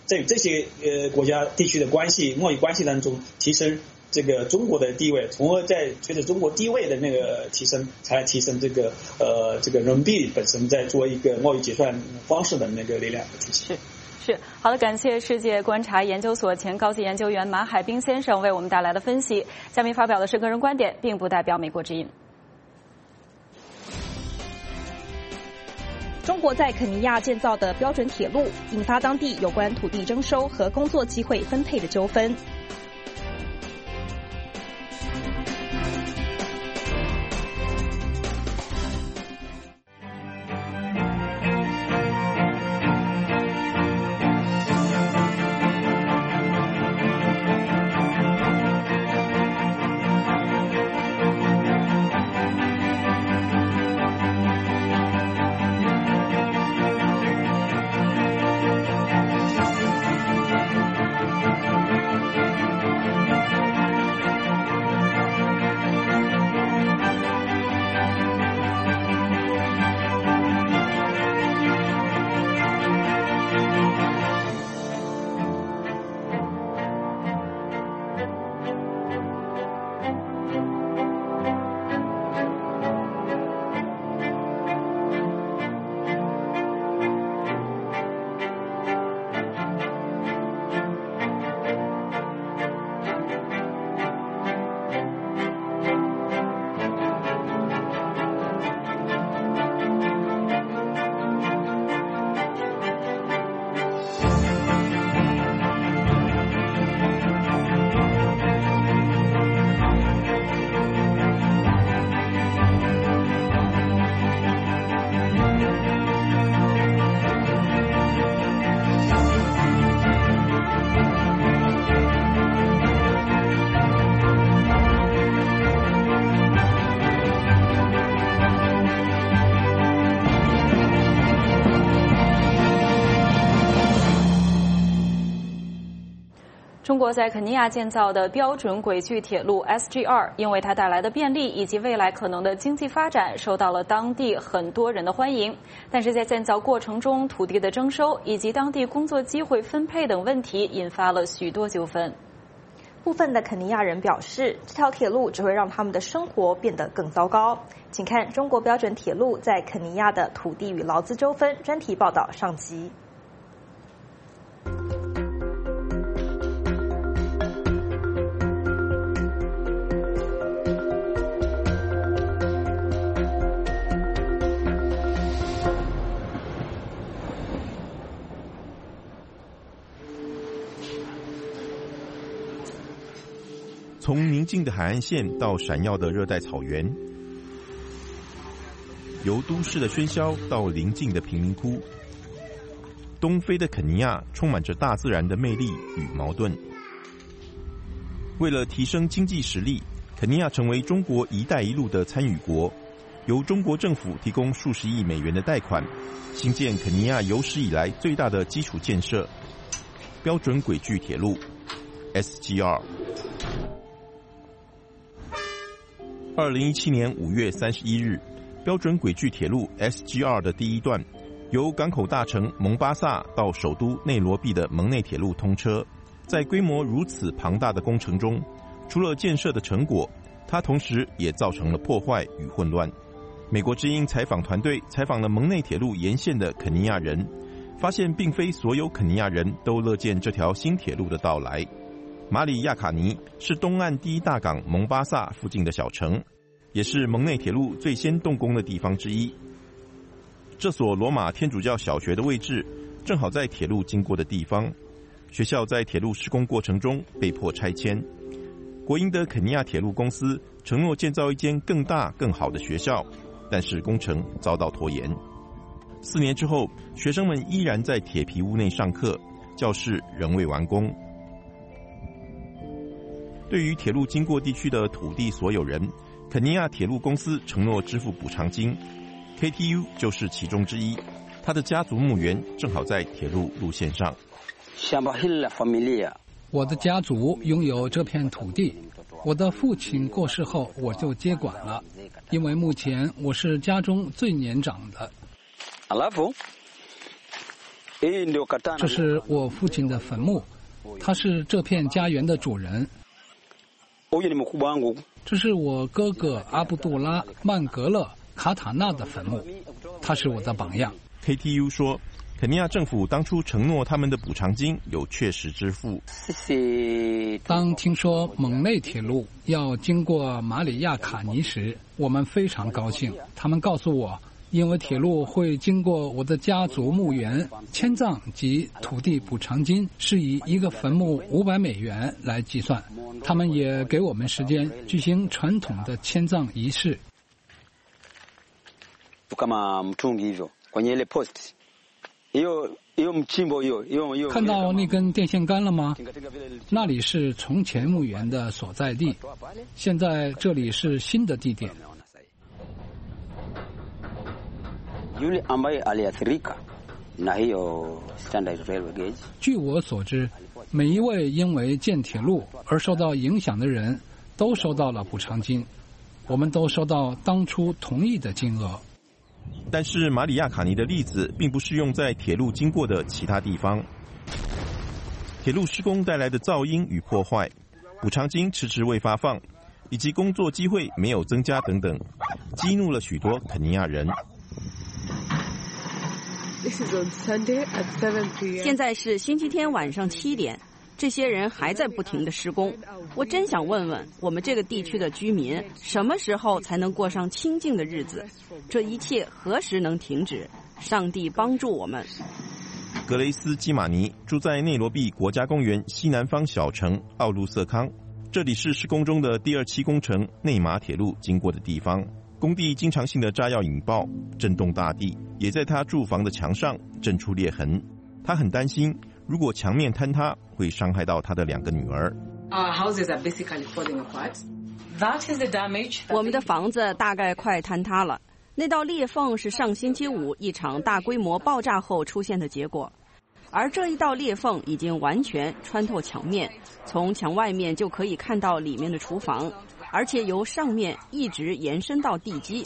在这些呃国家地区的关系贸易关系当中提升这个中国的地位，从而在随着中国地位的那个提升，才提升这个呃这个人民币本身在作为一个贸易结算方式的那个力量的体系。 是好的，感谢世界观察研究所前高级研究员马海兵先生为我们带来的分析。下面发表的是个人观点，并不代表美国之音。 中国在肯尼亚建造的标准铁路，引发当地有关土地征收和工作机会分配的纠纷。 中国在肯尼亚建造的标准轨距铁路 S G R， 因为它带来的便利以及未来可能的经济发展，受到了当地很多人的欢迎。但是在建造过程中，土地的征收以及当地工作机会分配等问题引发了许多纠纷。 部分的肯尼亚人表示，这条铁路只会让他们的生活变得更糟糕。请看中国标准铁路在肯尼亚的土地与劳资纠纷专题报道上集。 从宁静的海岸线到闪耀的热带草原，由都市的喧嚣到邻近的贫民窟，东非的肯尼亚充满着大自然的魅力与矛盾。为了提升经济实力，肯尼亚成为中国“一带一路”的参与国，由中国政府提供数十亿美元的贷款，兴建肯尼亚有史以来最大的基础建设——标准轨距铁路 S G R。二零一七年五月三十一日，标准轨距铁路 S G R 的第一段，由港口大城蒙巴萨到首都内罗毕的蒙内铁路通车。在规模如此庞大的工程中，除了建设的成果，它同时也造成了破坏与混乱。美国之音采访团队采访了蒙内铁路沿线的肯尼亚人，发现并非所有肯尼亚人都乐见这条新铁路的到来。马里亚卡尼是东岸第一大港蒙巴萨附近的小城，也是蒙内铁路最先动工的地方之一。这所罗马天主教小学的位置正好在铁路经过的地方，学校在铁路施工过程中被迫拆迁。国营的肯尼亚铁路公司承诺建造一间更大更好的学校，但是工程遭到拖延。四年之后，学生们依然在铁皮屋内上课，教室仍未完工。对于铁路经过地区的土地所有人，肯尼亚铁路公司承诺支付补偿金 ，K T U 就是其中之一。他的家族墓园正好在铁路路线上。 我的家族拥有这片土地，我的父亲过世后我就接管了，因为目前我是家中最年长的。 这是我父亲的坟墓，他是这片家园的主人。这是我哥哥阿卜杜拉·曼格勒·卡塔纳的坟墓，他是我的榜样。 K T U 说，肯尼亚政府当初承诺他们的补偿金有确实支付。 当听说蒙内铁路要经过马里亚卡尼时，我们非常高兴。他们告诉我，因为铁路会经过我的家族墓园，迁葬及土地补偿金是以一个坟墓五百美元来计算。他们也给我们时间举行传统的迁葬仪式。看到那根电线杆了吗？那里是从前墓园的所在地，现在这里是新的地点。据我所知，每一位因为建铁路而受到影响的人都收到了补偿金，我们都收到当初同意的金额。 但是马里亚卡尼的例子并不适用在铁路经过的其他地方。铁路施工带来的噪音与破坏，补偿金迟迟未发放，以及工作机会没有增加等等，激怒了许多肯尼亚人。 现在是星期天晚上七点，这些人还在不停地施工。我真想问问我们这个地区的居民，什么时候才能过上清静的日子？这一切何时能停止？上帝帮助我们。 格雷斯·基马尼住在内罗毕国家公园西南方小城奥路瑟康，这里是施工中的第二期工程内马铁路经过的地方。工地经常性的炸药引爆，震动大地，也在他住房的墙上震出裂痕。他很担心，如果墙面坍塌，会伤害到他的两个女儿。 我们的房子大概快坍塌了。那道裂缝是上星期五一场大规模爆炸后出现的结果，而这一道裂缝已经完全穿透墙面，从墙外面就可以看到里面的厨房，而且由上面一直延伸到地基。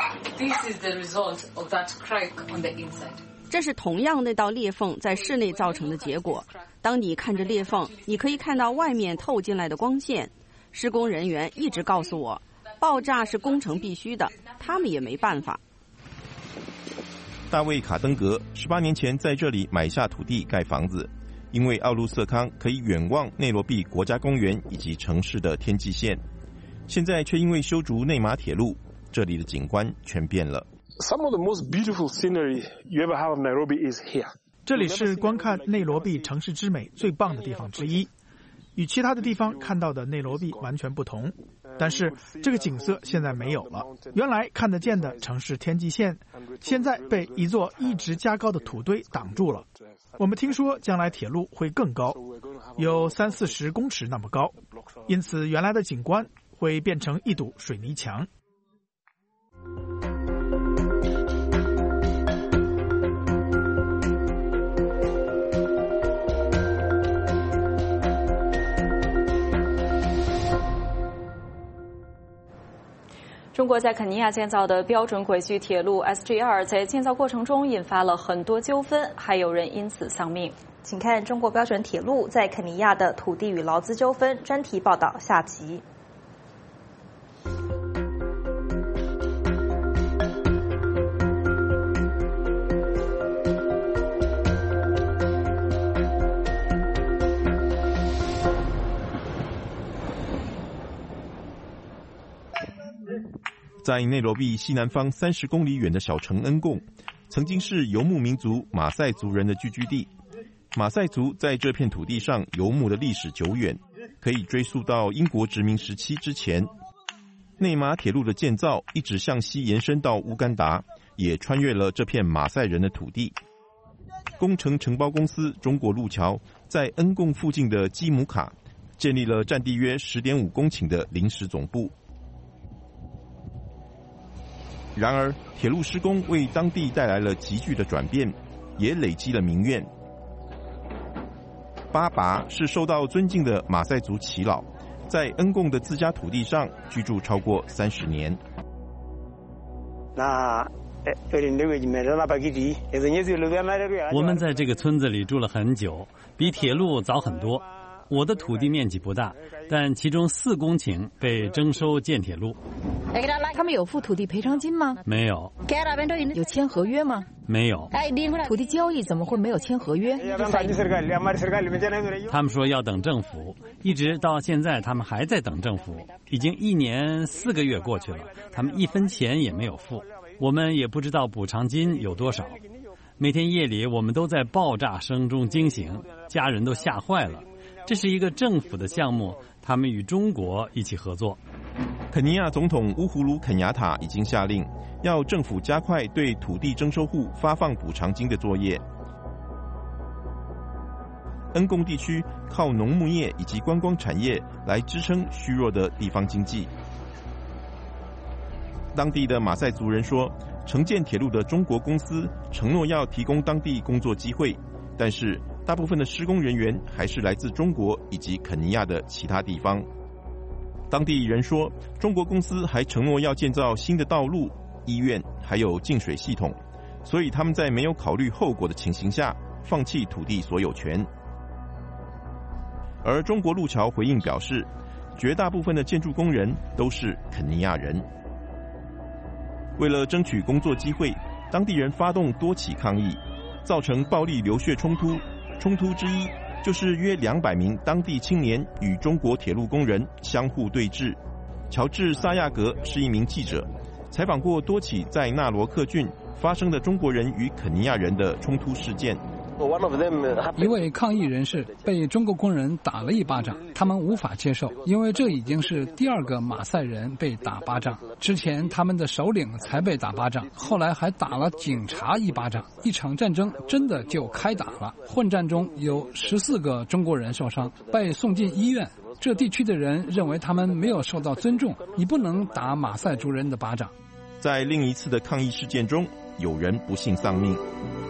这是同样那道裂缝在室内造成的结果。当你看着裂缝，你可以看到外面透进来的光线。施工人员一直告诉我，爆炸是工程必须的，他们也没办法。 大卫·卡登格十八年前在这里买下土地盖房子，因为奥路瑟康可以远望内罗毕国家公园以及城市的天际线。现在却因为修筑内马铁路，这里的景观全变了。 Some of the most beautiful scenery you ever have of Nairobi is here. 这里是观看内罗毕城市之美最棒的地方之一，与其他的地方看到的内罗毕完全不同。但是这个景色现在没有了，原来看得见的城市天际线，现在被一座一直加高的土堆挡住了。我们听说将来铁路会更高，有三四十公尺那么高，因此原来的景观会变成一堵水泥墙。 中国在肯尼亚建造的标准轨距铁路 S G 二在建造过程中引发了很多纠纷，还有人因此丧命。 请看中国标准铁路在肯尼亚的土地与劳资纠纷专题报道下集。 在内罗毕西南方三十公里远的小城恩贡，曾经是游牧民族马赛族人的聚居地。马赛族在这片土地上游牧的历史久远，可以追溯到英国殖民时期之前。内马铁路的建造一直向西延伸到乌干达，也穿越了这片马赛人的土地。工程承包公司中国路桥在恩贡附近的基姆卡建立了占地约 十点五公顷的临时总部。然而，铁路施工为当地带来了急剧的转变，也累积了民怨。巴拔是受到尊敬的马赛族耆老，在恩贡的自家土地上居住超过三十年。 那我们在这个村子里住了很久，比铁路早很多。我的土地面积不大，但其中四公顷被征收建铁路。 他们有付土地赔偿金吗？ 没有。 有签合约吗？ 没有。 土地交易怎么会没有签合约？ 他们说要等政府，一直到现在他们还在等政府，已经一年四个月过去了，他们一分钱也没有付，我们也不知道补偿金有多少。每天夜里我们都在爆炸声中惊醒，家人都吓坏了。这是一个政府的项目，他们与中国一起合作。 肯尼亚总统乌胡卢肯雅塔已经下令，要政府加快对土地征收户发放补偿金的作业。恩贡地区靠农牧业以及观光产业来支撑虚弱的地方经济。当地的马赛族人说，承建铁路的中国公司承诺要提供当地工作机会，但是大部分的施工人员还是来自中国以及肯尼亚的其他地方。当地人说，中国公司还承诺要建造新的道路、医院，还有净水系统，所以他们在没有考虑后果的情形下，放弃土地所有权。而中国路桥回应表示，绝大部分的建筑工人都是肯尼亚人。为了争取工作机会，当地人发动多起抗议，造成暴力流血冲突。冲突之一就是约两百名当地青年与中国铁路工人相互对峙。乔治·萨亚格是一名记者，采访过多起在纳罗克郡发生的中国人与肯尼亚人的冲突事件。 一位抗议人士被中国工人打了一巴掌，他们无法接受，因为这已经是第二个马赛人被打巴掌。之前他们的首领才被打巴掌，后来还打了警察一巴掌。一场战争真的就开打了。混战中有十四个中国人受伤，被送进医院。这地区的人认为他们没有受到尊重，你不能打马赛族人的巴掌。 在另一次的抗议事件中，有人不幸丧命。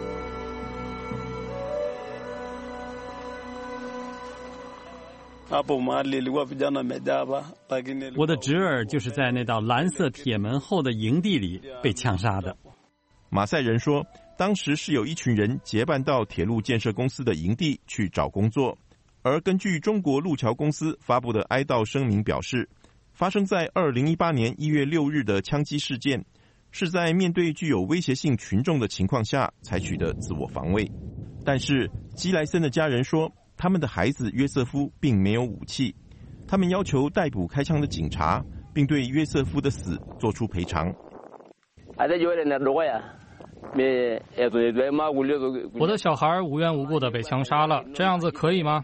我的侄儿就是在那道蓝色铁门后的营地里被枪杀的。 马赛人说，当时是有一群人结伴到铁路建设公司的营地去找工作，而根据中国路桥公司发布的哀悼声明表示，发生在二零一八年一月六日的枪击事件是在面对具有威胁性群众的情况下采取的自我防卫。但是基莱森的家人说，他们的孩子约瑟夫并没有武器，他们要求逮捕开枪的警察，并对约瑟夫的死做出赔偿。 我的小孩无缘无故的被枪杀了，这样子可以吗？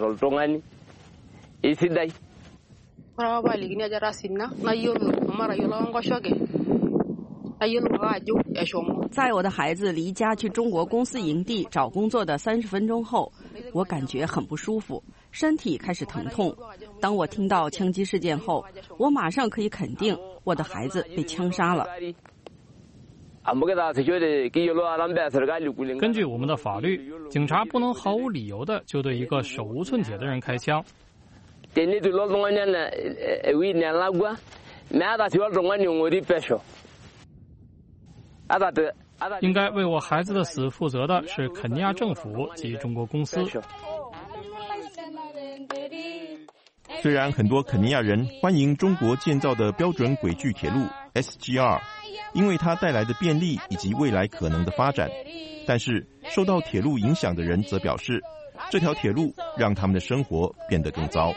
在我的孩子离家去中国公司营地找工作的三十分钟后，我感觉很不舒服，身体开始疼痛。当我听到枪击事件后，我马上可以肯定我的孩子被枪杀了。 根据我们的法律，警察不能毫无理由的就对一个手无寸铁的人开枪。应该为我孩子的死负责的是肯尼亚政府及中国公司。 虽然很多肯尼亚人欢迎中国建造的标准轨距铁路 S G R， 因为它带来的便利以及未来可能的发展，但是受到铁路影响的人则表示，这条铁路让他们的生活变得更糟。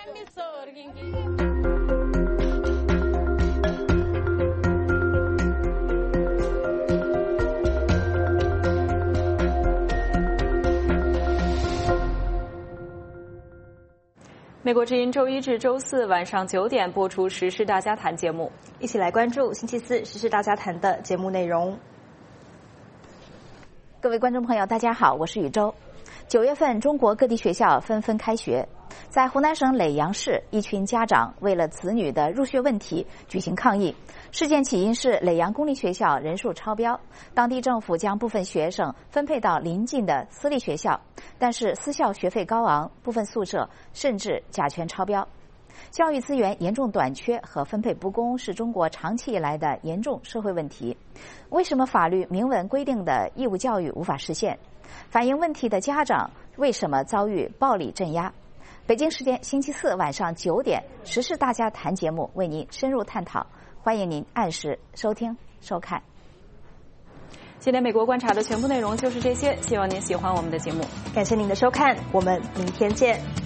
美国之音周一至周四晚上九点播出《时事大家谈》节目， 一起来关注星期四《时事大家谈》的节目内容。各位观众朋友，大家好，我是宇宙。九月份，中国各地学校纷纷开学。在湖南省耒阳市，一群家长为了子女的入学问题举行抗议。事件起因是耒阳公立学校人数超标，当地政府将部分学生分配到邻近的私立学校，但是私校学费高昂，部分宿舍甚至甲醛超标。 教育资源严重短缺和分配不公是中国长期以来的严重社会问题。为什么法律明文规定的义务教育无法实现？反映问题的家长为什么遭遇暴力镇压？北京时间星期四晚上九点，时事大家谈节目为您深入探讨，欢迎您按时收听收看。 今天美国观察的全部内容就是这些，希望您喜欢我们的节目， 感谢您的收看，我们明天见。